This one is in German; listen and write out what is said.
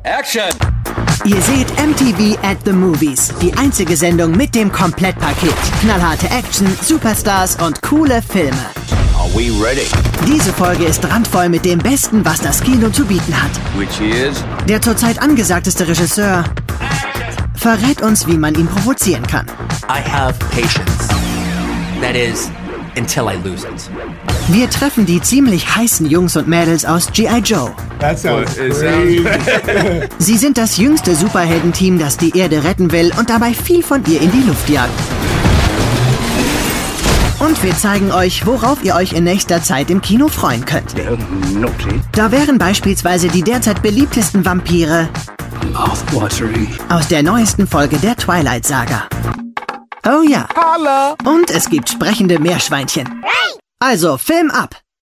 Action! Ihr seht MTV at the Movies, die einzige Sendung mit dem Komplettpaket. Knallharte Action, Superstars und coole Filme. Are we ready? Diese Folge ist randvoll mit dem Besten, was das Kino zu bieten hat. Which is? Der zurzeit angesagteste Regisseur verrät uns, wie man ihn provozieren kann. I have patience. That is, until I lose it. Wir treffen die ziemlich heißen Jungs und Mädels aus G.I. Joe. That sounds crazy. Sie sind das jüngste Superheldenteam, das die Erde retten will und dabei viel von ihr in die Luft jagt. Und wir zeigen euch, worauf ihr euch in nächster Zeit im Kino freuen könnt. Da wären beispielsweise die derzeit beliebtesten Vampire aus der neuesten Folge der Twilight-Saga. Oh ja. Und es gibt sprechende Meerschweinchen. Also, Film ab!